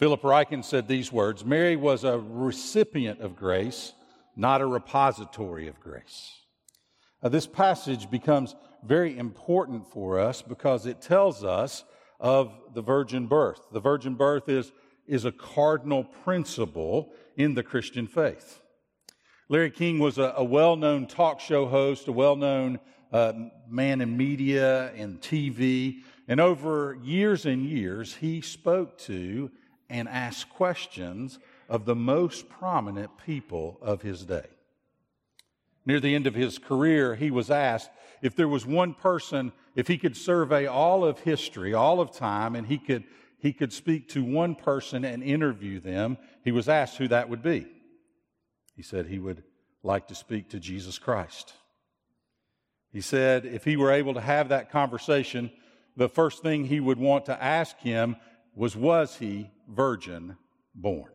Philip Ryken said these words: Mary was a recipient of grace, not a repository of grace. This passage becomes very important for us because it tells us of the virgin birth. The virgin birth is a cardinal principle in the Christian faith. Larry King was a well-known talk show host, a well-known man in media and TV, and over years and years, he spoke to and asked questions of the most prominent people of his day. Near the end of his career, he was asked if there was one person, if he could survey all of history, all of time, and he could speak to one person and interview them, he was asked who that would be. He said he would like to speak to Jesus Christ. He said if he were able to have that conversation, the first thing he would want to ask him was he virgin born?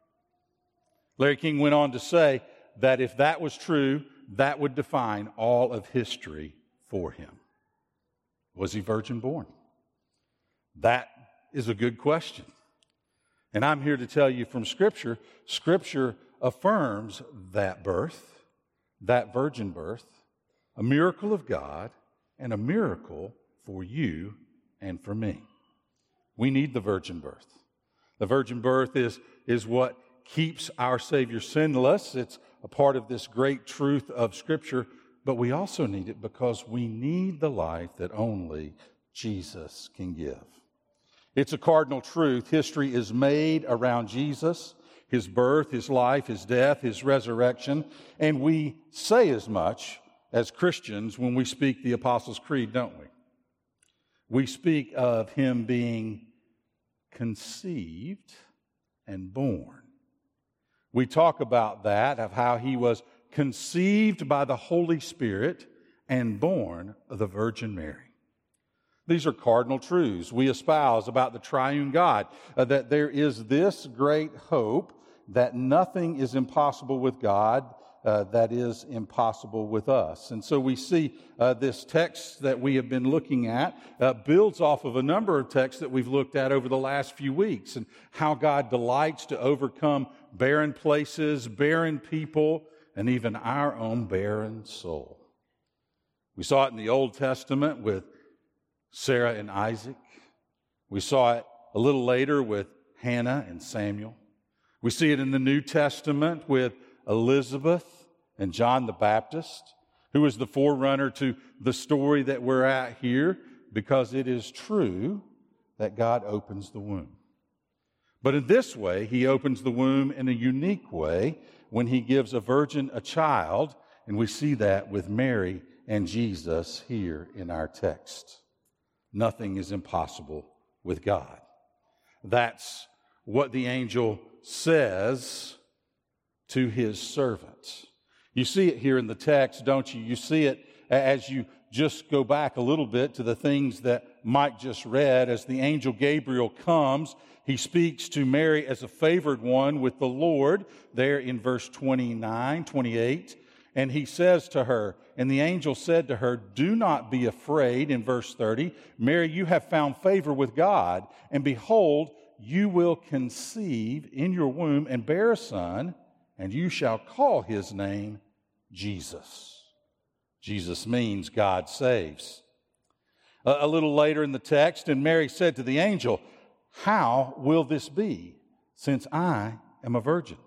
Larry King went on to say that if that was true, that would define all of history for him. Was he virgin born? That is a good question. And I'm here to tell you from Scripture, Scripture affirms that birth, that virgin birth, a miracle of God and a miracle for you and for me. We need the virgin birth. The virgin birth is what keeps our Savior sinless. It's a part of this great truth of Scripture, but we also need it because we need the life that only Jesus can give. It's a cardinal truth. History is made around Jesus, His birth, His life, His death, His resurrection, and we say as much as Christians when we speak the Apostles' Creed, don't we? We speak of Him being conceived and born. We talk about that, of how He was conceived by the Holy Spirit and born of the Virgin Mary. These are cardinal truths we espouse about the triune God, that there is this great hope that nothing is impossible with God, that is impossible with us. And so we see this text that we have been looking at builds off of a number of texts that we've looked at over the last few weeks, and how God delights to overcome barren places, barren people, and even our own barren soul. We saw it in the Old Testament with Sarah and Isaac. We saw it a little later with Hannah and Samuel. We see it in the New Testament with Elizabeth and John the Baptist, who is the forerunner to the story that we're at here, because it is true that God opens the womb. But in this way, He opens the womb in a unique way when He gives a virgin a child, and we see that with Mary and Jesus here in our text. Nothing is impossible with God. That's what the angel says to his servant. You see it here in the text, don't you? You see it as you just go back a little bit to the things that Mike just read. As the angel Gabriel comes, he speaks to Mary as a favored one with the Lord, there in verse 29, 28. And he says to her, and the angel said to her, "Do not be afraid," in verse 30. "Mary, you have found favor with God, and behold, you will conceive in your womb and bear a son, and you shall call his name Jesus." Jesus means God saves. A little later in the text, and Mary said to the angel, "How will this be, since I am a virgin?"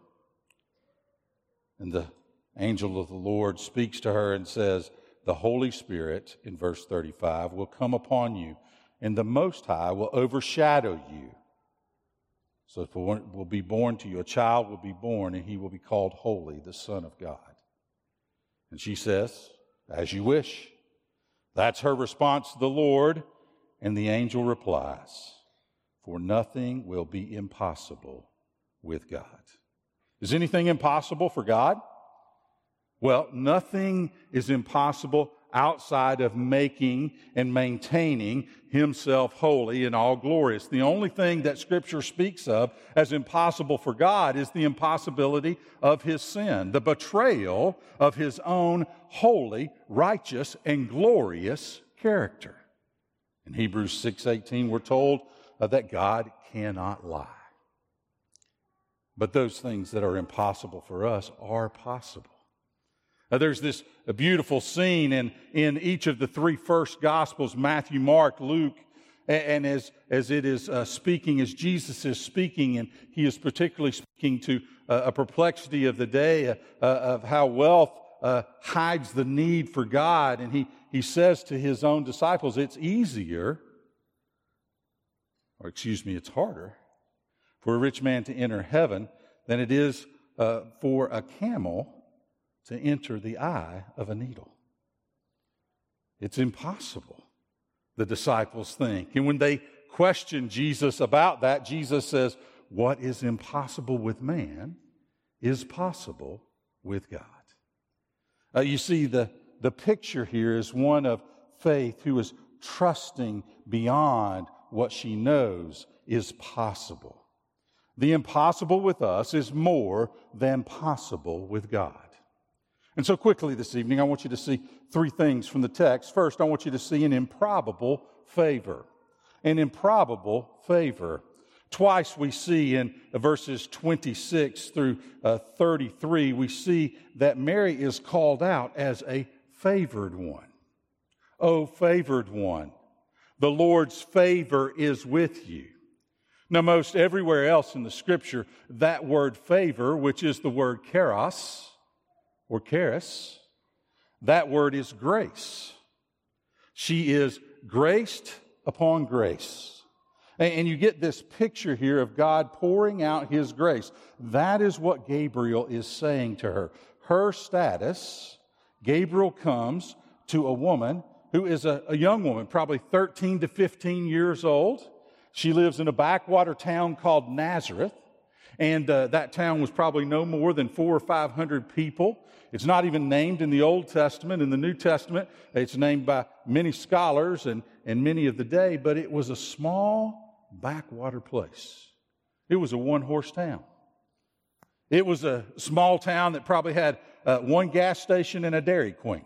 And the angel of the Lord speaks to her and says, "The Holy Spirit," in verse 35, "will come upon you, and the Most High will overshadow you. So it will be born to you, a child will be born, and he will be called Holy, the Son of God." And she says, "As you wish." That's her response to the Lord, and the angel replies, "For nothing will be impossible with God." Is anything impossible for God? Well, nothing is impossible outside of making and maintaining Himself holy and all glorious. The only thing that Scripture speaks of as impossible for God is the impossibility of His sin, the betrayal of His own holy, righteous, and glorious character. In Hebrews 6:18, we're told that God cannot lie. But those things that are impossible for us are possible. There's this beautiful scene in each of the three first Gospels, Matthew, Mark, Luke, and as it is speaking, as Jesus is speaking, and he is particularly speaking to a perplexity of the day of how wealth hides the need for God. And he says to his own disciples, it's harder for a rich man to enter heaven than it is for a camel to enter the eye of a needle. It's impossible, the disciples think. And when they question Jesus about that, Jesus says, what is impossible with man is possible with God. You see, the picture here is one of faith who is trusting beyond what she knows is possible. The impossible with us is more than possible with God. And so quickly this evening, I want you to see three things from the text. First, I want you to see an improbable favor. An improbable favor. Twice we see in verses 26 through 33, we see that Mary is called out as a favored one. Oh, favored one, the Lord's favor is with you. Now, most everywhere else in the Scripture, that word favor, which is the word charis, or charis, that word is grace. She is graced upon grace. And you get this picture here of God pouring out His grace. That is what Gabriel is saying to her. Her status, Gabriel comes to a woman who is a young woman, probably 13 to 15 years old. She lives in a backwater town called Nazareth. And that town was probably no more than 400 or 500 people. It's not even named in the Old Testament. In the New Testament, it's named by many scholars and many of the day, but it was a small backwater place. It was a one-horse town. It was a small town that probably had one gas station and a Dairy Queen.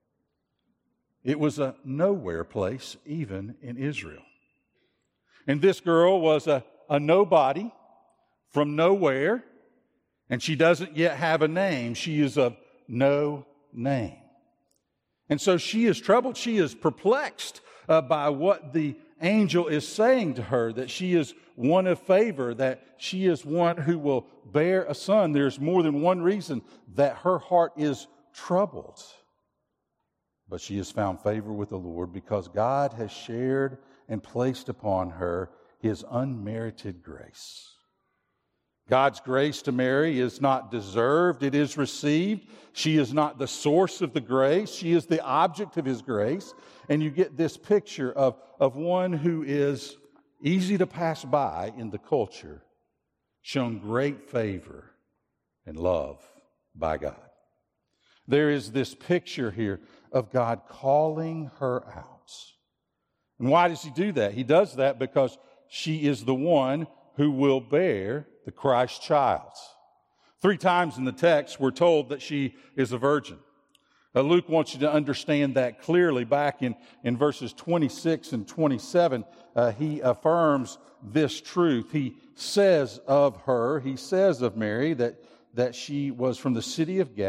It was a nowhere place, even in Israel. And this girl was a nobody from nowhere, and she doesn't yet have a name. She is of no name. And so she is troubled. She is perplexed by what the angel is saying to her, that she is one of favor, that she is one who will bear a son. There's more than one reason that her heart is troubled. But she has found favor with the Lord because God has shared and placed upon her His unmerited grace. God's grace to Mary is not deserved, it is received. She is not the source of the grace, she is the object of His grace. And you get this picture of one who is easy to pass by in the culture, shown great favor and love by God. There is this picture here of God calling her out. And why does He do that? He does that because she is the one who will bear the Christ child. 3 times in the text we're told that she is a virgin. Luke wants you to understand that clearly. Back in verses 26 and 27, he affirms this truth. He says of her, he says of Mary that she was from the city of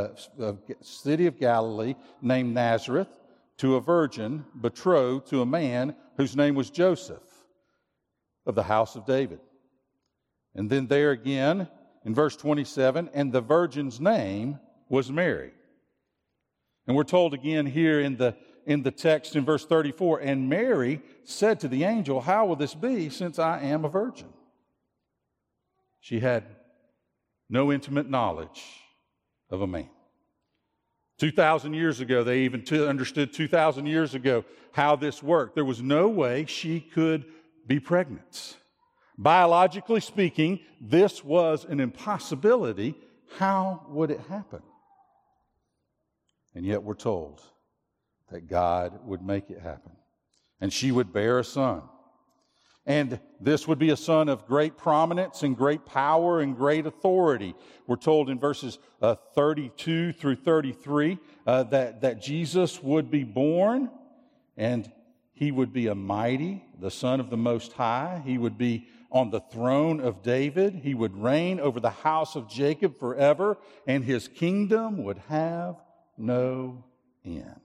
Galilee named Nazareth, to a virgin betrothed to a man whose name was Joseph, of the house of David. And then there again, in verse 27, and the virgin's name was Mary. And we're told again here in the text in verse 34, and Mary said to the angel, how will this be, since I am a virgin? She had no intimate knowledge of a man. 2,000 years ago, they even understood 2,000 years ago how this worked. There was no way she could be pregnant. Biologically speaking, this was an impossibility. How would it happen? And yet we're told that God would make it happen. And she would bear a son. And this would be a son of great prominence and great power and great authority. We're told in verses 32 through 33 that Jesus would be born, and He would be a mighty, the Son of the Most High. He would be on the throne of David. He would reign over the house of Jacob forever, and his kingdom would have no end.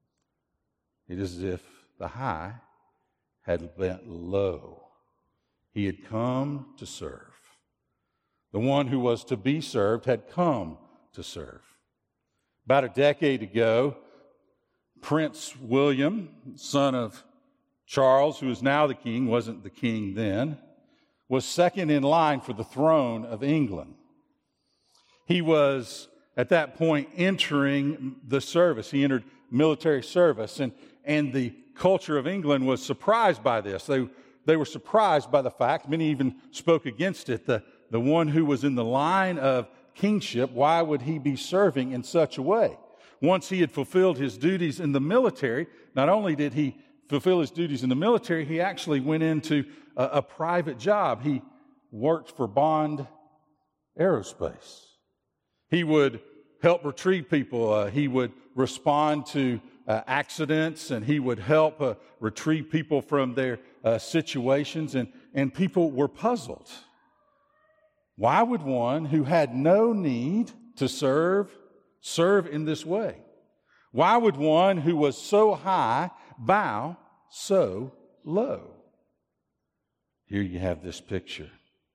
It is as if the high had bent low. He had come to serve. The one who was to be served had come to serve. About a decade ago, Prince William, son of Charles, who is now the king, wasn't the king then, was second in line for the throne of England. He was, at that point, entering the service. He entered military service, and the culture of England was surprised by this. They were surprised by the fact, many even spoke against it, the one who was in the line of kingship, why would he be serving in such a way? Once he had fulfilled his duties in the military, not only did he fulfill his duties in the military, he actually went into a private job. He worked for Bond Aerospace. He would help retrieve people. He would respond to accidents, and he would help retrieve people from their situations, and people were puzzled. Why would one who had no need to serve in this way? Why would one who was so high bow so low? Here you have this picture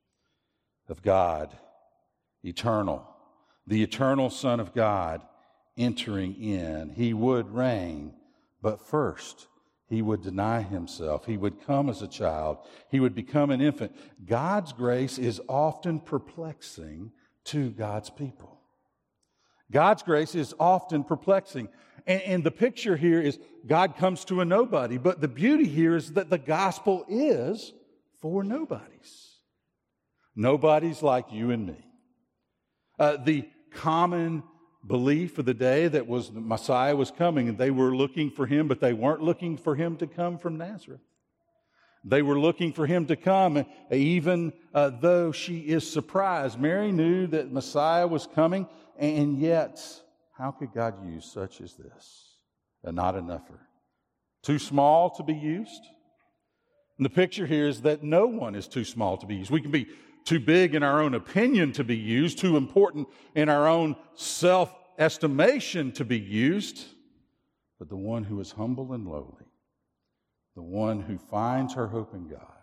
of God, eternal, the eternal Son of God entering in. He would reign, but first he would deny himself. He would come as a child. He would become an infant. God's grace is often perplexing to God's people. God's grace is often perplexing. And the picture here is God comes to a nobody. But the beauty here is that the gospel is for nobodies. Nobodies like you and me. The common belief of the day that was the Messiah was coming, and they were looking for him, but they weren't looking for him to come from Nazareth. They were looking for him to come, even though she is surprised. Mary knew that Messiah was coming, and yet, how could God use such as this? Not enougher. Too small to be used? And the picture here is that no one is too small to be used. We can be too big in our own opinion to be used, too important in our own self-estimation to be used. But the one who is humble and lowly, the one who finds her hope in God,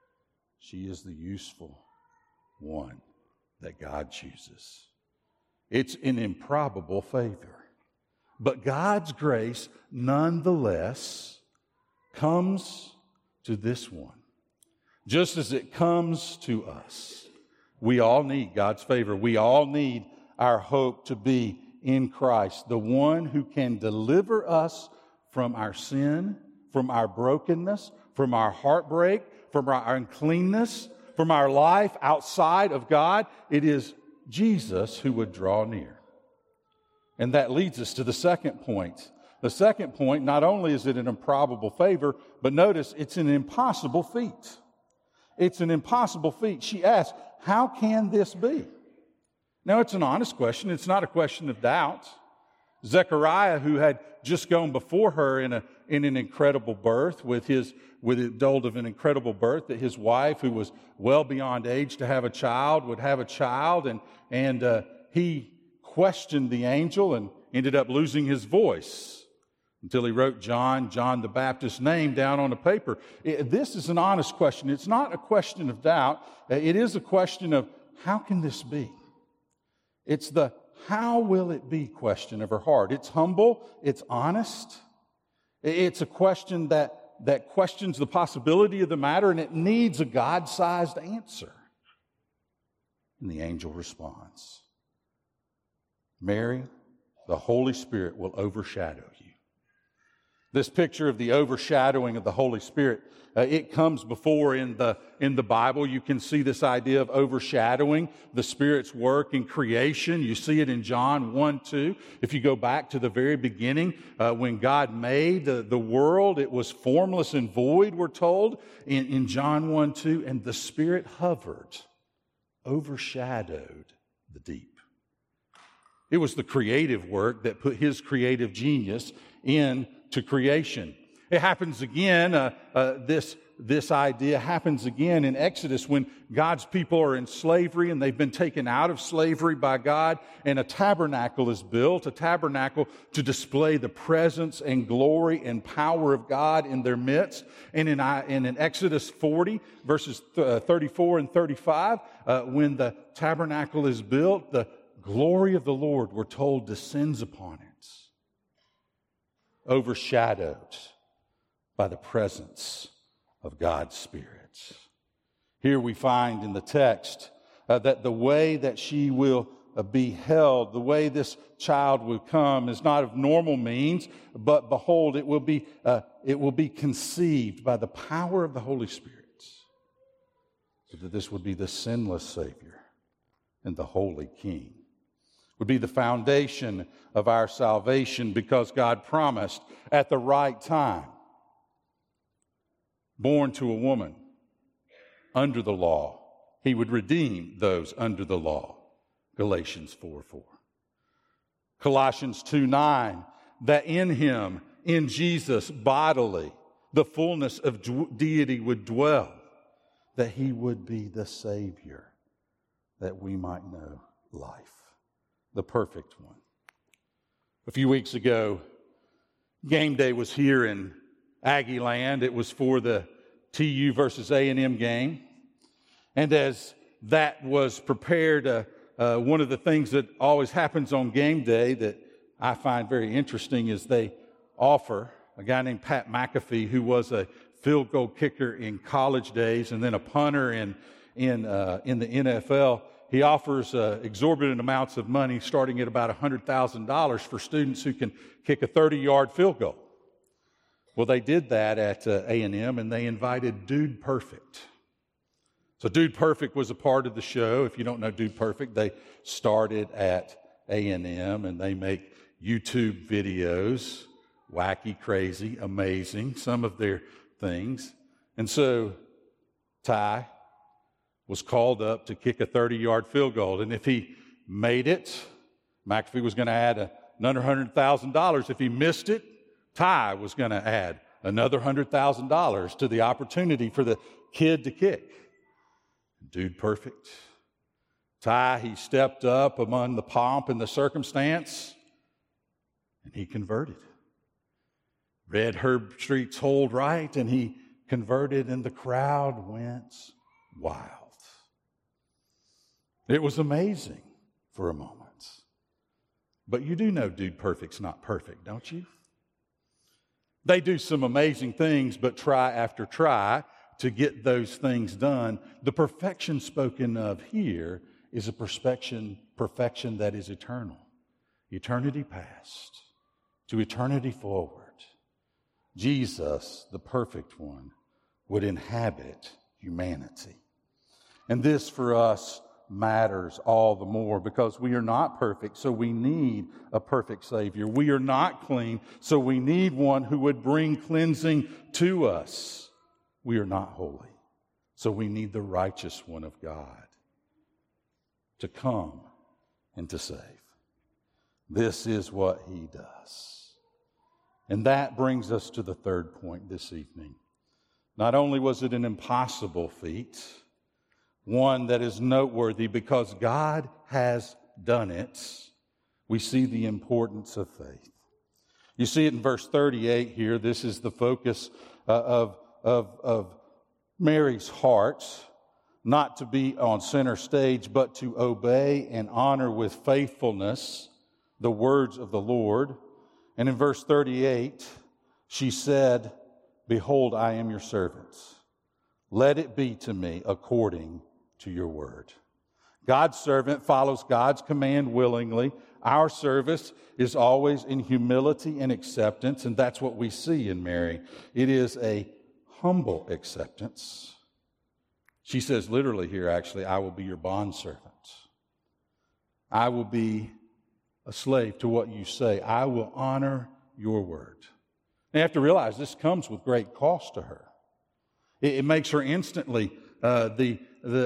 she is the useful one that God chooses. It's an improbable favor. But God's grace, nonetheless, comes to this one. Just as it comes to us. We all need God's favor. We all need our hope to be in Christ, the one who can deliver us from our sin, from our brokenness, from our heartbreak, from our uncleanness, from our life outside of God. It is Jesus who would draw near. And that leads us to the second point. The second point, not only is it an improbable favor, but notice it's an impossible feat. It's an impossible feat. She asks, how can this be? Now, it's an honest question. It's not a question of doubt. Zechariah, who had just gone before her in an incredible birth, told of an incredible birth, that his wife, who was well beyond age to have a child, would have a child, and he questioned the angel and ended up losing his voice until he wrote John the Baptist's name down on a paper. This is an honest question. It's not a question of doubt. It is a question of, how can this be? It's the how will it be question of her heart. It's humble. It's honest. It's a question that questions the possibility of the matter, and it needs a God-sized answer. And the angel responds, Mary, the Holy Spirit will overshadow you. This picture of the overshadowing of the Holy Spirit, it comes before in the Bible. You can see this idea of overshadowing the Spirit's work in creation. You see it in John 1:2. If you go back to the very beginning, when God made the world, it was formless and void, we're told, in John 1:2. And the Spirit hovered, overshadowed the deep. It was the creative work that put His creative genius into creation. It happens again, this this idea happens again in Exodus when God's people are in slavery and they've been taken out of slavery by God, and a tabernacle is built, a tabernacle to display the presence and glory and power of God in their midst. And in Exodus 40, verses 34 and 35, when the tabernacle is built, the glory of the Lord, we're told, descends upon it, overshadowed by the presence of God's Spirit. Here we find in the text that the way that she will be held, the way this child will come, is not of normal means, but behold, it will be conceived by the power of the Holy Spirit, so that this would be the sinless Savior and the Holy King. Would be the foundation of our salvation, because God promised at the right time, born to a woman under the law, He would redeem those under the law. Galatians 4:4. Colossians 2:9, that in Him, in Jesus bodily, the fullness of deity would dwell, that He would be the Savior, that we might know life, the perfect one. A few weeks ago, game day was here in Aggie Land. It was for the TU versus A&M game. And as that was prepared, one of the things that always happens on game day that I find very interesting is they offer a guy named Pat McAfee, who was a field goal kicker in college days and then a punter in the NFL. He offers exorbitant amounts of money, starting at about $100,000 for students who can kick a 30-yard field goal. Well, they did that at A&M, and they invited Dude Perfect. So Dude Perfect was a part of the show. If you don't know Dude Perfect, they started at A&M, and they make YouTube videos, wacky, crazy, amazing, some of their things. And so Ty was called up to kick a 30-yard field goal. And if he made it, McAfee was going to add another $100,000. If he missed it, Ty was going to add another $100,000 to the opportunity for the kid to kick. Dude Perfect. Ty, he stepped up among the pomp and the circumstance, and he converted. Read Herbstreit's Hold Right, and he converted, and the crowd went wild. It was amazing for a moment. But you do know Dude Perfect's not perfect, don't you? They do some amazing things, but try after try to get those things done. The perfection spoken of here is a perfection that is eternal. Eternity past to eternity forward. Jesus, the perfect one, would inhabit humanity. And this for us matters all the more because we are not perfect, so we need a perfect Savior. We are not clean, so we need one who would bring cleansing to us. We are not holy, so we need the righteous one of God to come and to save. This is what He does. And that brings us to the third point this evening. Not only was it an impossible feat, one that is noteworthy because God has done it, we see the importance of faith. You see it in verse 38 here. This is the focus of Mary's heart, not to be on center stage, but to obey and honor with faithfulness the words of the Lord. And in verse 38, she said, "Behold, I am your servant. Let it be to me according to your word." God's servant follows God's command willingly. Our service is always in humility and acceptance, and that's what we see in Mary. It is a humble acceptance. She says literally here, actually, I will be your bondservant. I will be a slave to what you say. I will honor your word. And you have to realize this comes with great cost to her. It makes her instantly the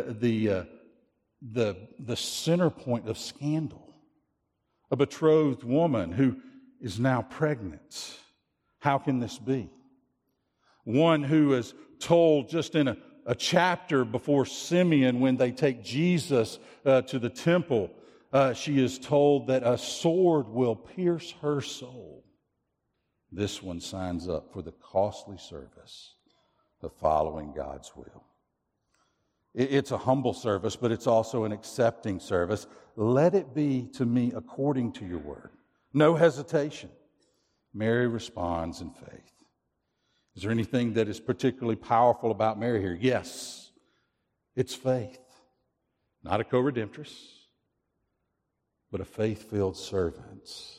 center point of scandal. A betrothed woman who is now pregnant. How can this be? One who is told just in a chapter before Simeon when they take Jesus to the temple. She is told that a sword will pierce her soul. This one signs up for the costly service of following God's will. It's a humble service, but it's also an accepting service. Let it be to me according to your word. No hesitation. Mary responds in faith. Is there anything that is particularly powerful about Mary here? Yes, it's faith. Not a co-redemptress, but a faith-filled servant.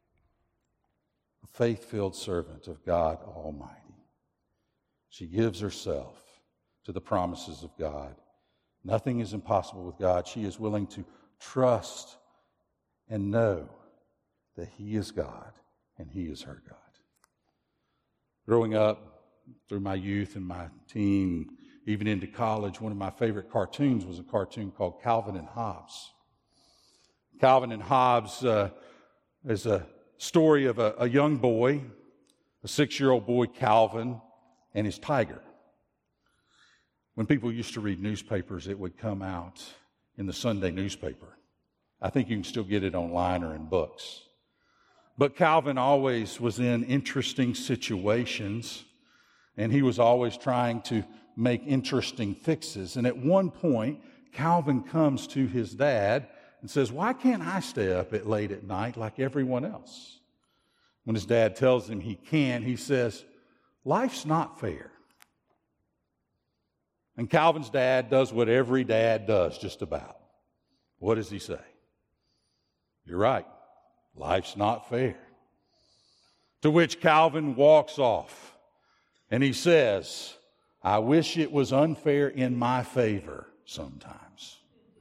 A faith-filled servant of God Almighty. She gives herself to the promises of God. Nothing is impossible with God. She is willing to trust and know that He is God and He is her God. Growing up through my youth and my teen, even into college, one of my favorite cartoons was a cartoon called Calvin and Hobbes. Calvin and Hobbes is a story of a young boy, a 6-year-old boy, Calvin, and his tiger. When people used to read newspapers, it would come out in the Sunday newspaper. I think you can still get it online or in books. But Calvin always was in interesting situations, and he was always trying to make interesting fixes. And at one point, Calvin comes to his dad and says, "Why can't I stay up late at night like everyone else?" When his dad tells him he can, he says, "Life's not fair." And Calvin's dad does what every dad does, just about. What does he say? "You're right. Life's not fair." To which Calvin walks off and he says, "I wish it was unfair in my favor sometimes."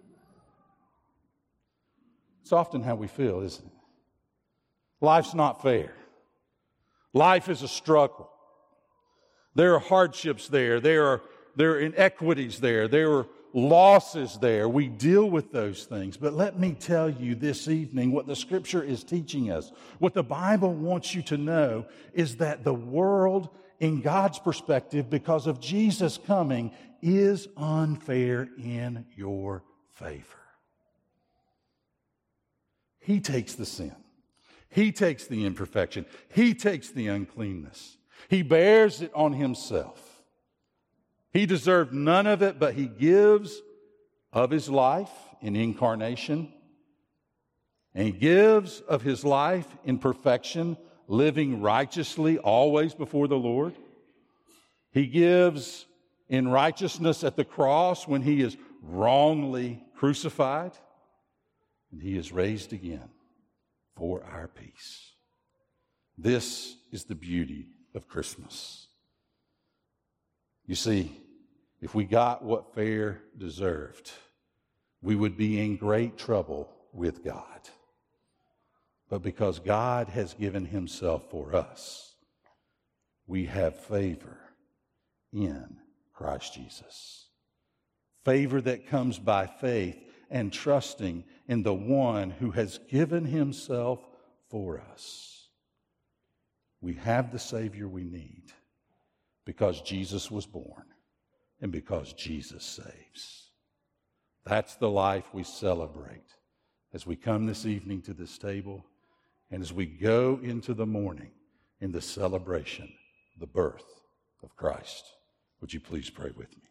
It's often how we feel, isn't it? Life's not fair. Life is a struggle. There are hardships there. There are inequities there. There are losses there. We deal with those things. But let me tell you this evening what the Scripture is teaching us. What the Bible wants you to know is that the world, in God's perspective, because of Jesus coming, is unfair in your favor. He takes the sin. He takes the imperfection. He takes the uncleanness. He bears it on Himself. He deserved none of it, but He gives of His life in incarnation. And He gives of His life in perfection, living righteously always before the Lord. He gives in righteousness at the cross when He is wrongly crucified. And He is raised again for our peace. This is the beauty of Christmas. You see, if we got what fair deserved, we would be in great trouble with God. But because God has given Himself for us, we have favor in Christ Jesus. Favor that comes by faith and trusting in the one who has given Himself for us. We have the Savior we need because Jesus was born and because Jesus saves. That's the life we celebrate as we come this evening to this table and as we go into the morning in the celebration of the birth of Christ. Would you please pray with me?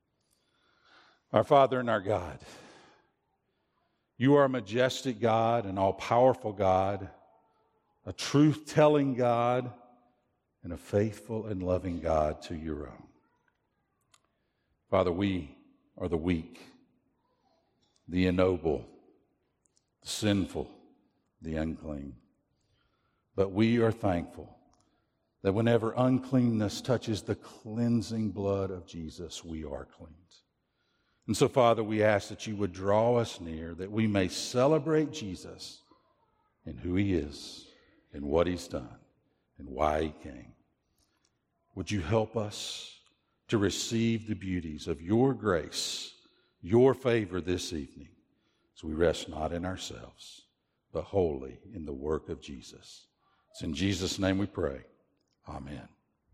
Our Father and our God, You are a majestic God, an all-powerful God, a truth-telling God, and a faithful and loving God to Your own. Father, we are the weak, the ignoble, the sinful, the unclean. But we are thankful that whenever uncleanness touches the cleansing blood of Jesus, we are cleansed. And so, Father, we ask that You would draw us near, that we may celebrate Jesus and who He is and what He's done and why He came. Would You help us to receive the beauties of Your grace, Your favor this evening, as we rest not in ourselves, but wholly in the work of Jesus. It's in Jesus' name we pray. Amen.